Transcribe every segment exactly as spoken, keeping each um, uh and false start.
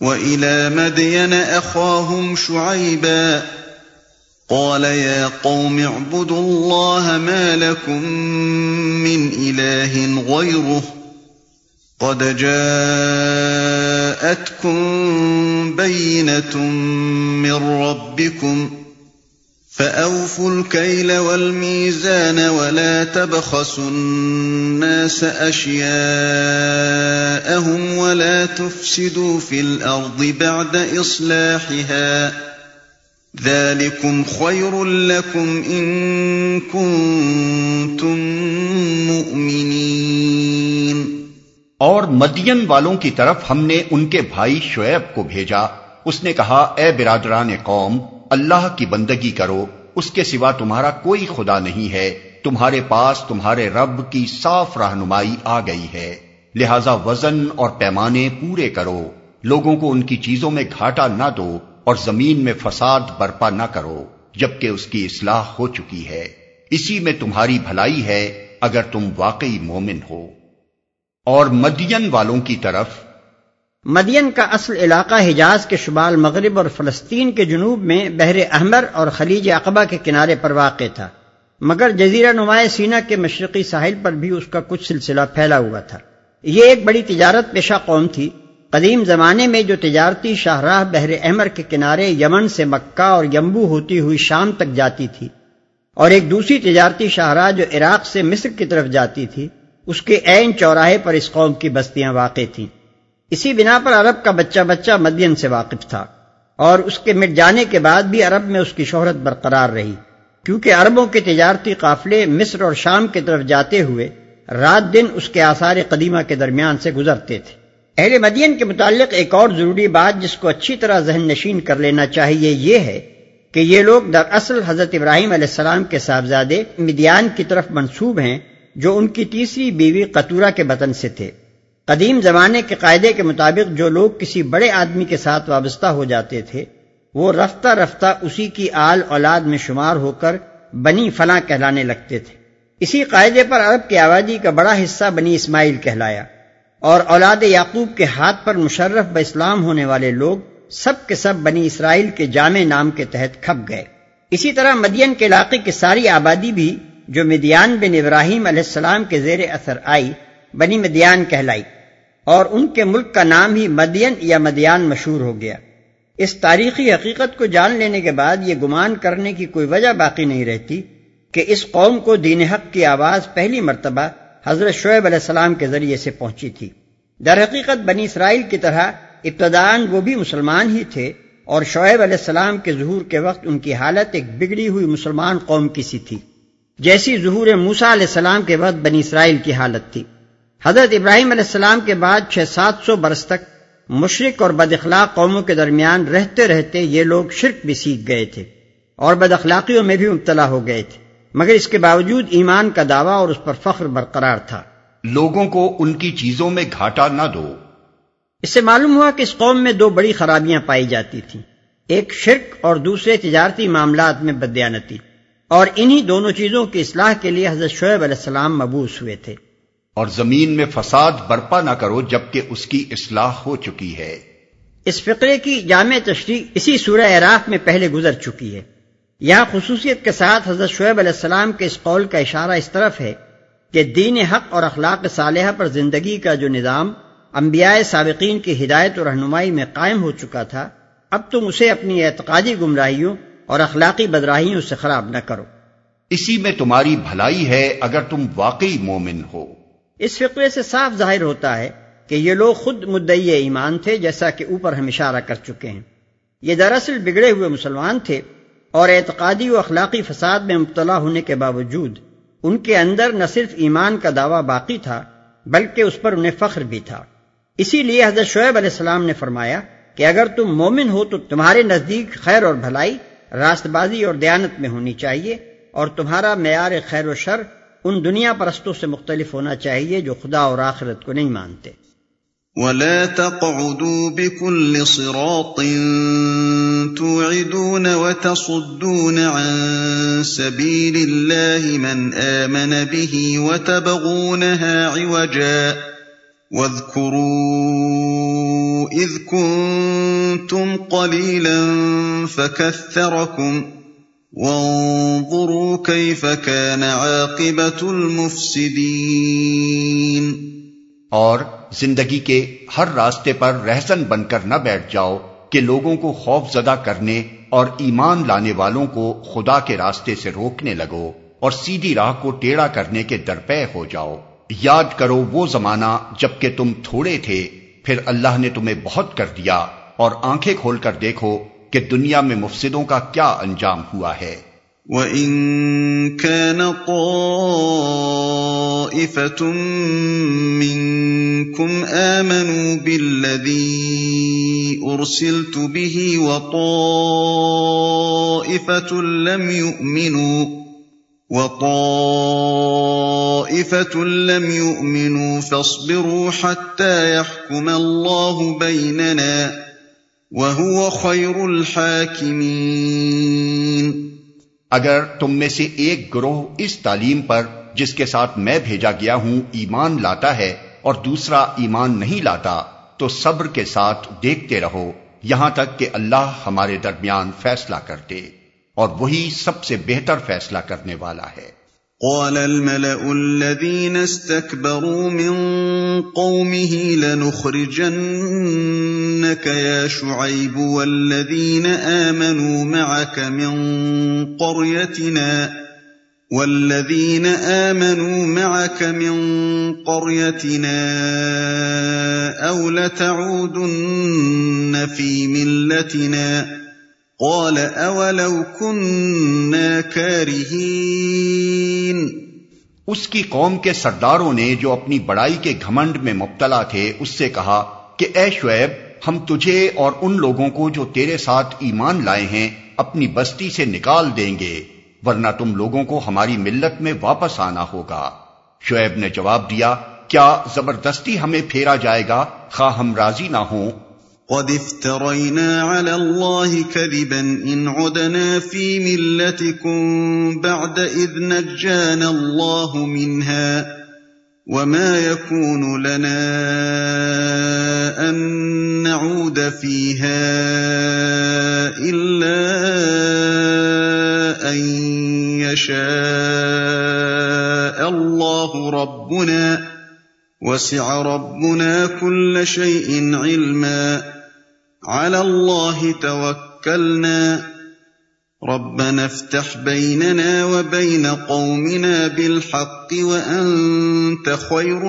وَإِلَى مَدْيَنَ أَخَاهُمْ شُعَيْبًا قَالَ يَا قَوْمِ اعْبُدُوا اللَّهَ مَا لَكُمْ مِنْ إِلَٰهٍ غَيْرُهُ قَدْ جَاءَتْكُمْ بَيِّنَةٌ مِّن رَّبِّكُمْ فَأَوْفُوا الْكَيْلَ وَالْمِيزَانَ وَلَا تَبْخَسُوا النَّاسَ أَشْيَاءَهُمْ وَلَا تُفْسِدُوا فِي الْأَرْضِ بَعْدَ إِصْلَاحِهَا ذَلِكُمْ خَيْرٌ لَّكُمْ إِن كُنتُم مُّؤْمِنِينَ۔ اور مدین والوں کی طرف ہم نے ان کے بھائی شعیب کو بھیجا۔ اس نے کہا، اے برادران قوم، اللہ کی بندگی کرو، اس کے سوا تمہارا کوئی خدا نہیں ہے، تمہارے پاس تمہارے رب کی صاف رہنمائی آ گئی ہے، لہذا وزن اور پیمانے پورے کرو، لوگوں کو ان کی چیزوں میں گھاٹا نہ دو اور زمین میں فساد برپا نہ کرو جبکہ اس کی اصلاح ہو چکی ہے، اسی میں تمہاری بھلائی ہے اگر تم واقعی مومن ہو۔ اور مدین والوں کی طرف، مدین کا اصل علاقہ حجاز کے شمال مغرب اور فلسطین کے جنوب میں بحر احمر اور خلیج عقبہ کے کنارے پر واقع تھا، مگر جزیرہ نما سینا کے مشرقی ساحل پر بھی اس کا کچھ سلسلہ پھیلا ہوا تھا۔ یہ ایک بڑی تجارت پیشہ قوم تھی۔ قدیم زمانے میں جو تجارتی شاہراہ بحر احمر کے کنارے یمن سے مکہ اور ینبو ہوتی ہوئی شام تک جاتی تھی، اور ایک دوسری تجارتی شاہراہ جو عراق سے مصر کی طرف جاتی تھی، اس کے عین چوراہے پر اس قوم کی بستیاں واقع تھیں۔ اسی بنا پر عرب کا بچہ بچہ مدین سے واقف تھا، اور اس کے مٹ جانے کے بعد بھی عرب میں اس کی شہرت برقرار رہی، کیونکہ عربوں کے تجارتی قافلے مصر اور شام کی طرف جاتے ہوئے رات دن اس کے آثار قدیمہ کے درمیان سے گزرتے تھے۔ اہل مدین کے متعلق ایک اور ضروری بات جس کو اچھی طرح ذہن نشین کر لینا چاہیے یہ ہے کہ یہ لوگ دراصل حضرت ابراہیم علیہ السلام کے صاحبزادے مدیان کی طرف منسوب ہیں، جو ان کی تیسری بیوی قطورہ کے بطن سے تھے۔ قدیم زمانے کے قاعدے کے مطابق جو لوگ کسی بڑے آدمی کے ساتھ وابستہ ہو جاتے تھے وہ رفتہ رفتہ اسی کی آل اولاد میں شمار ہو کر بنی فلاں کہلانے لگتے تھے۔ اسی قاعدے پر عرب کی آبادی کا بڑا حصہ بنی اسماعیل کہلایا، اور اولاد یعقوب کے ہاتھ پر مشرف باسلام ہونے والے لوگ سب کے سب بنی اسرائیل کے جامع نام کے تحت کھپ گئے۔ اسی طرح مدین کے علاقے کی ساری آبادی بھی جو مدیان بن ابراہیم علیہ السلام کے زیر اثر آئی بنی مدیان کہلائی، اور ان کے ملک کا نام ہی مدین یا مدیان مشہور ہو گیا۔ اس تاریخی حقیقت کو جان لینے کے بعد یہ گمان کرنے کی کوئی وجہ باقی نہیں رہتی کہ اس قوم کو دین حق کی آواز پہلی مرتبہ حضرت شعیب علیہ السلام کے ذریعے سے پہنچی تھی۔ در حقیقت بنی اسرائیل کی طرح ابتداءً وہ بھی مسلمان ہی تھے، اور شعیب علیہ السلام کے ظہور کے وقت ان کی حالت ایک بگڑی ہوئی مسلمان قوم کی سی تھی، جیسی ظہور موسیٰ علیہ السلام کے وقت بنی اسرائیل کی حالت تھی۔ حضرت ابراہیم علیہ السلام کے بعد چھ سات سو برس تک مشرک اور بد اخلاق قوموں کے درمیان رہتے رہتے یہ لوگ شرک بھی سیکھ گئے تھے اور بد اخلاقیوں میں بھی مبتلا ہو گئے تھے، مگر اس کے باوجود ایمان کا دعویٰ اور اس پر فخر برقرار تھا۔ لوگوں کو ان کی چیزوں میں گھاٹا نہ دو۔ اس سے معلوم ہوا کہ اس قوم میں دو بڑی خرابیاں پائی جاتی تھیں، ایک شرک اور دوسرے تجارتی معاملات میں بددیانتی، اور انہی دونوں چیزوں کی اصلاح کے لیے حضرت شعیب علیہ السلام مبعوث ہوئے تھے۔ اور زمین میں فساد برپا نہ کرو جبکہ اس کی اصلاح ہو چکی ہے۔ اس فقرے کی جامع تشریح اسی سورہ اعراف میں پہلے گزر چکی ہے۔ یہاں خصوصیت کے ساتھ حضرت شعیب علیہ السلام کے اس قول کا اشارہ اس طرف ہے کہ دین حق اور اخلاق صالحہ پر زندگی کا جو نظام انبیاء سابقین کی ہدایت و رہنمائی میں قائم ہو چکا تھا، اب تم اسے اپنی اعتقادی گمراہیوں اور اخلاقی بدراہیوں سے خراب نہ کرو، اسی میں تمہاری بھلائی ہے اگر تم واقعی مومن ہو۔ اس فقرے سے صاف ظاہر ہوتا ہے کہ یہ لوگ خود مدعی ایمان تھے، جیسا کہ اوپر ہم اشارہ کر چکے ہیں۔ یہ دراصل بگڑے ہوئے مسلمان تھے، اور اعتقادی و اخلاقی فساد میں مبتلا ہونے کے باوجود ان کے اندر نہ صرف ایمان کا دعویٰ باقی تھا بلکہ اس پر انہیں فخر بھی تھا۔ اسی لیے حضرت شعیب علیہ السلام نے فرمایا کہ اگر تم مومن ہو تو تمہارے نزدیک خیر اور بھلائی راست بازی اور دیانت میں ہونی چاہیے، اور تمہارا معیار خیر و شر ان دنیا پرستوں سے مختلف ہونا چاہیے جو خدا اور آخرت کو نہیں مانتے۔ وَلَا تَقْعُدُوا بِكُلِّ صِرَاطٍ تُوعِدُونَ وَتَصُدُّونَ عَن سَبِيلِ اللَّهِ مَنْ آمَنَ بِهِ وَتَبْغُونَهَا عِوَجًا واذكروا إذ كنتم قليلا فكثركم وانظروا كيف كان عاقبة المفسدين۔ اور زندگی کے ہر راستے پر رہزن بن کر نہ بیٹھ جاؤ کہ لوگوں کو خوف زدہ کرنے اور ایمان لانے والوں کو خدا کے راستے سے روکنے لگو اور سیدھی راہ کو ٹیڑھا کرنے کے درپے ہو جاؤ۔ یاد کرو وہ زمانہ جب کہ تم تھوڑے تھے، پھر اللہ نے تمہیں بہت کر دیا، اور آنکھیں کھول کر دیکھو کہ دنیا میں مفسدوں کا کیا انجام ہوا ہے۔ وَإِن كَانَ طَائِفَةٌ مِّنكُمْ آمَنُوا بِالَّذِي أُرْسِلْتُ بِهِ وَطَائِفَةٌ لَّمْ يُؤْمِنُوا وَطَائِفَةٌ لَّمْ يُؤْمِنُوا فَاصْبِرُوا حَتَّى يَحْكُمَ اللَّهُ بَيْنَنَا وَهُوَ خَيْرُ الْحَاكِمِينَ۔ اگر تم میں سے ایک گروہ اس تعلیم پر جس کے ساتھ میں بھیجا گیا ہوں ایمان لاتا ہے اور دوسرا ایمان نہیں لاتا تو صبر کے ساتھ دیکھتے رہو یہاں تک کہ اللہ ہمارے درمیان فیصلہ کر دے، اور وہی سب سے بہتر فیصلہ کرنے والا ہے۔ قال الملأ الذين استكبروا من قومه لنخرجنك يا شعيب والذين آمنوا معك من قريتنا والذين آمنوا معك من قريتنا أو لتعودن في ملتنا قال اولو كنا كارهين۔ اس کی قوم کے سرداروں نے جو اپنی بڑائی کے گھمنڈ میں مبتلا تھے اس سے کہا کہ اے شعیب، ہم تجھے اور ان لوگوں کو جو تیرے ساتھ ایمان لائے ہیں اپنی بستی سے نکال دیں گے، ورنہ تم لوگوں کو ہماری ملت میں واپس آنا ہوگا۔ شعیب نے جواب دیا، کیا زبردستی ہمیں پھیرا جائے گا خواہ ہم راضی نہ ہوں؟ قد افترينا على الله كذبا إن عدنا في ملتكم بعد إذ نجانا الله منها وما يكون لنا أن نعود فيها إلا أن يشاء الله ربنا وسع ربنا كل شيء علما على الله توكلنا ربنا افتح بيننا وبين قومنا بالحق وأنت خير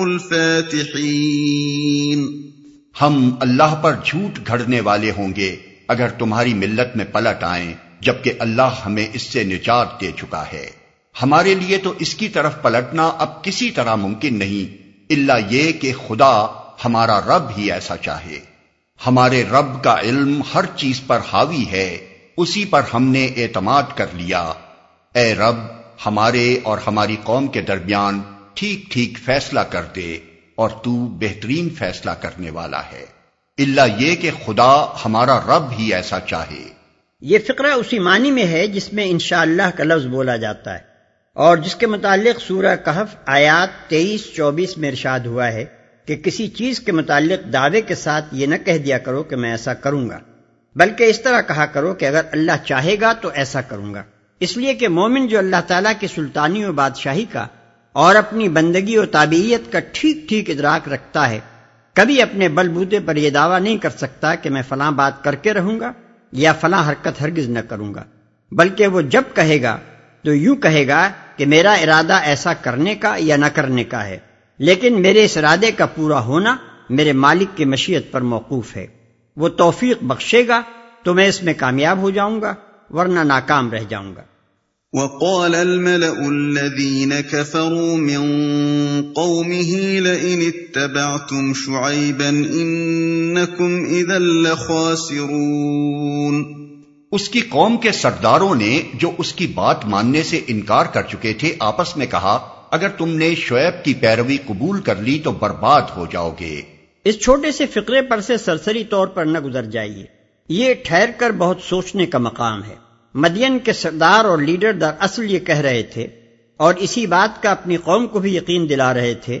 الفاتحين۔ ہم اللہ پر جھوٹ گھڑنے والے ہوں گے اگر تمہاری ملت میں پلٹ آئیں جبکہ اللہ ہمیں اس سے نجات دے چکا ہے۔ ہمارے لیے تو اس کی طرف پلٹنا اب کسی طرح ممکن نہیں الا یہ کہ خدا ہمارا رب ہی ایسا چاہے۔ ہمارے رب کا علم ہر چیز پر حاوی ہے، اسی پر ہم نے اعتماد کر لیا۔ اے رب، ہمارے اور ہماری قوم کے درمیان ٹھیک ٹھیک فیصلہ کر دے، اور تو بہترین فیصلہ کرنے والا ہے، الا یہ کہ خدا ہمارا رب ہی ایسا چاہے۔ یہ فقرہ اسی معنی میں ہے جس میں انشاءاللہ کا لفظ بولا جاتا ہے، اور جس کے متعلق سورہ کہف آیات تیئیس چوبیس میں ارشاد ہوا ہے کہ کسی چیز کے متعلق دعوے کے ساتھ یہ نہ کہہ دیا کرو کہ میں ایسا کروں گا، بلکہ اس طرح کہا کرو کہ اگر اللہ چاہے گا تو ایسا کروں گا۔ اس لیے کہ مومن جو اللہ تعالیٰ کی سلطانی و بادشاہی کا اور اپنی بندگی و تابعیت کا ٹھیک ٹھیک ادراک رکھتا ہے، کبھی اپنے بل بوتے پر یہ دعویٰ نہیں کر سکتا کہ میں فلاں بات کر کے رہوں گا یا فلاں حرکت ہرگز نہ کروں گا، بلکہ وہ جب کہے گا تو یوں کہے گا کہ میرا ارادہ ایسا کرنے کا یا نہ کرنے کا ہے، لیکن میرے اس ارادے کا پورا ہونا میرے مالک کی مشیت پر موقوف ہے۔ وہ توفیق بخشے گا تو میں اس میں کامیاب ہو جاؤں گا، ورنہ ناکام رہ جاؤں گا۔ وقال الملأ الذين كفروا من قومه لئن اتبعتم شعيبا إنكم إذا لخاسرون۔ اس کی قوم کے سرداروں نے جو اس کی بات ماننے سے انکار کر چکے تھے آپس میں کہا، اگر تم نے شعیب کی پیروی قبول کر لی تو برباد ہو جاؤ گے۔ اس چھوٹے سے فقرے پر سے سرسری طور پر نہ گزر جائیے، یہ ٹھہر کر بہت سوچنے کا مقام ہے۔ مدین کے سردار اور لیڈر دراصل یہ کہہ رہے تھے اور اسی بات کا اپنی قوم کو بھی یقین دلا رہے تھے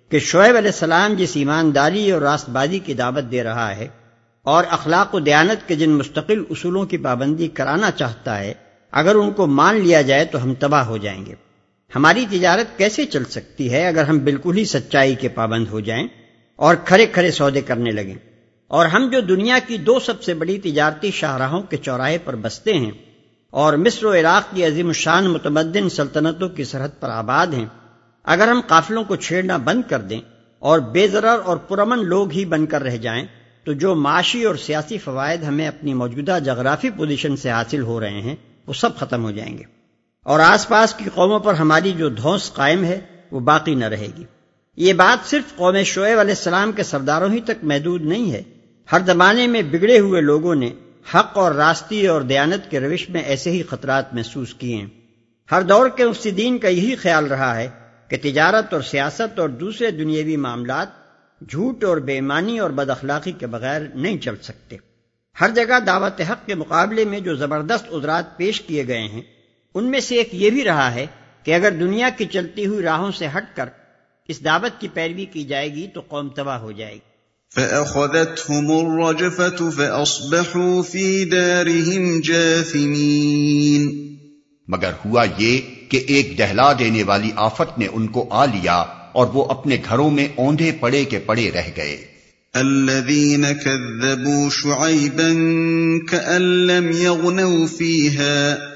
کہ شعیب علیہ السلام جس ایمانداری اور راست بازی کی دعوت دے رہا ہے اور اخلاق و دیانت کے جن مستقل اصولوں کی پابندی کرانا چاہتا ہے، اگر ان کو مان لیا جائے تو ہم تباہ ہو جائیں گے۔ ہماری تجارت کیسے چل سکتی ہے اگر ہم بالکل ہی سچائی کے پابند ہو جائیں اور کھڑے کھڑے سودے کرنے لگیں؟ اور ہم جو دنیا کی دو سب سے بڑی تجارتی شاہراہوں کے چوراہے پر بستے ہیں اور مصر و عراق کی عظیم الشان متمدن سلطنتوں کی سرحد پر آباد ہیں، اگر ہم قافلوں کو چھیڑنا بند کر دیں اور بے ضرر اور پرامن لوگ ہی بن کر رہ جائیں تو جو معاشی اور سیاسی فوائد ہمیں اپنی موجودہ جغرافی پوزیشن سے حاصل ہو رہے ہیں وہ سب ختم ہو جائیں گے، اور آس پاس کی قوموں پر ہماری جو دھونس قائم ہے وہ باقی نہ رہے گی۔ یہ بات صرف قوم شعیب علیہ السلام کے سرداروں ہی تک محدود نہیں ہے، ہر زمانے میں بگڑے ہوئے لوگوں نے حق اور راستی اور دیانت کے روش میں ایسے ہی خطرات محسوس کیے ہیں۔ ہر دور کے مفسدین کا یہی خیال رہا ہے کہ تجارت اور سیاست اور دوسرے دنیاوی معاملات جھوٹ اور بے ایمانی اور بد اخلاقی کے بغیر نہیں چل سکتے۔ ہر جگہ دعوت حق کے مقابلے میں جو زبردست عذرات پیش کیے گئے ہیں ان میں سے ایک یہ بھی رہا ہے کہ اگر دنیا کی چلتی ہوئی راہوں سے ہٹ کر اس دعوت کی پیروی کی جائے گی تو قوم تباہ ہو جائے گی۔ فَأَخَذَتْهُمُ الرَّجْفَةُ فَأَصْبَحُوا فِي دَارِهِمْ جَاثِمِينَ۔ مگر ہوا یہ کہ ایک دہلا دینے والی آفت نے ان کو آ لیا اور وہ اپنے گھروں میں اوندھے پڑے کے پڑے رہ گئے۔ الَّذِينَ كَذَّبُوا شُعَيْبًا كَأَن لَّمْ يَغْنَوْا فِيهَا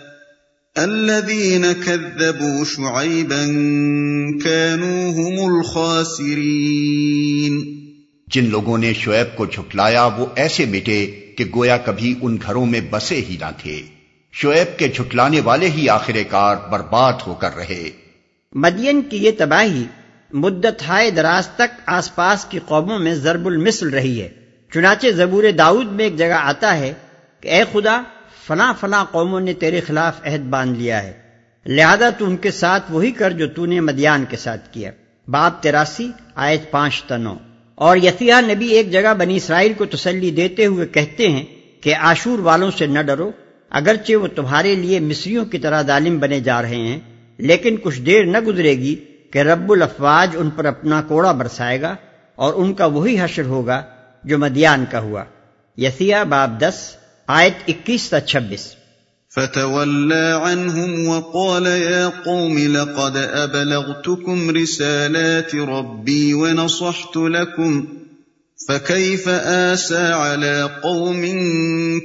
الَّذِينَ كَذَّبُوا شُعَيْبًا كَانُوا هُمُ الْخَاسِرِينَ۔ جن لوگوں نے شعیب کو جھٹلایا وہ ایسے مٹے کہ گویا کبھی ان گھروں میں بسے ہی نہ تھے۔ شعیب کے جھٹلانے والے ہی آخر کار برباد ہو کر رہے۔ مدین کی یہ تباہی مدت ہائے دراز تک آس پاس کی قوموں میں ضرب المثل رہی ہے۔ چنانچہ زبور داؤد میں ایک جگہ آتا ہے کہ اے خدا، فلاں فلاں قوموں نے تیرے خلاف عہد باندھ لیا ہے، لہذا تو ان کے ساتھ وہی کر جو تو نے مدیان کے ساتھ کیا۔ باب تراسی آیت پانچ تا نو۔ اور یسیع نبی ایک جگہ بنی اسرائیل کو تسلی دیتے ہوئے کہتے ہیں کہ آشور والوں سے نہ ڈرو، اگرچہ وہ تمہارے لیے مصریوں کی طرح ظالم بنے جا رہے ہیں، لیکن کچھ دیر نہ گزرے گی کہ رب الافواج ان پر اپنا کوڑا برسائے گا اور ان کا وہی حشر ہوگا جو مدیان کا ہوا۔ یسیع باب دس آیت اکیس تا چھبیس۔ فَتَوَلَّى عَنْهُمْ وَقَالَ يَا قَوْمِ لَقَدْ أَبْلَغْتُكُمْ رِسَالَاتِ رَبِّي وَنَصَحْتُ لَكُمْ فَكَيْفَ آسَىٰ عَلَىٰ قَوْمٍ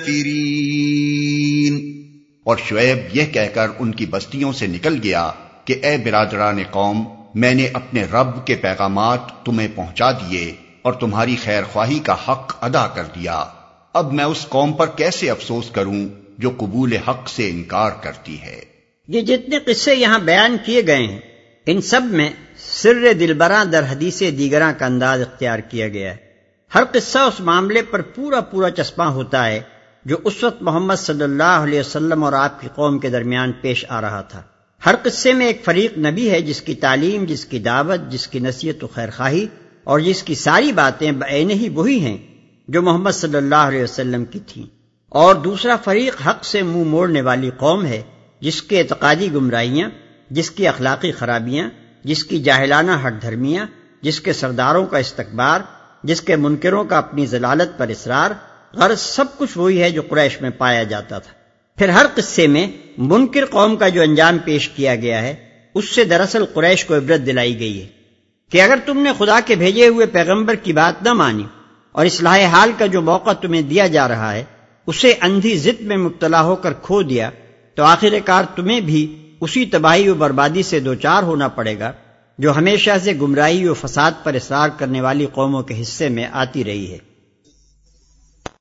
كَافِرِينَ۔ اور شعیب یہ کہہ کر ان کی بستیوں سے نکل گیا کہ اے برادران قوم، میں نے اپنے رب کے پیغامات تمہیں پہنچا دیے اور تمہاری خیر خواہی کا حق ادا کر دیا، اب میں اس قوم پر کیسے افسوس کروں جو قبول حق سے انکار کرتی ہے۔ یہ جتنے قصے یہاں بیان کیے گئے ہیں ان سب میں سر دلبراں در حدیث دیگراں کا انداز اختیار کیا گیا ہے۔ ہر قصہ اس معاملے پر پورا پورا چسپاں ہوتا ہے جو اس وقت محمد صلی اللہ علیہ وسلم اور آپ کی قوم کے درمیان پیش آ رہا تھا۔ ہر قصے میں ایک فریق نبی ہے جس کی تعلیم، جس کی دعوت، جس کی نصیحت و خیرخواہی اور جس کی ساری باتیں بعینہ ہی وہی ہیں جو محمد صلی اللہ علیہ وسلم کی تھیں، اور دوسرا فریق حق سے منہ موڑنے والی قوم ہے جس کے اعتقادی گمراہیاں، جس کی اخلاقی خرابیاں، جس کی جاہلانہ ہٹ دھرمیاں، جس کے سرداروں کا استکبار، جس کے منکروں کا اپنی ضلالت پر اصرار، غرض سب کچھ وہی ہے جو قریش میں پایا جاتا تھا۔ پھر ہر قصے میں منکر قوم کا جو انجام پیش کیا گیا ہے اس سے دراصل قریش کو عبرت دلائی گئی ہے کہ اگر تم نے خدا کے بھیجے ہوئے پیغمبر کی بات نہ مانی اور اصلاح حال کا جو موقع تمہیں دیا جا رہا ہے اسے اندھی ضد میں مبتلا ہو کر کھو دیا تو آخر کار تمہیں بھی اسی تباہی و بربادی سے دوچار ہونا پڑے گا جو ہمیشہ سے گمراہی و فساد پر اصرار کرنے والی قوموں کے حصے میں آتی رہی ہے۔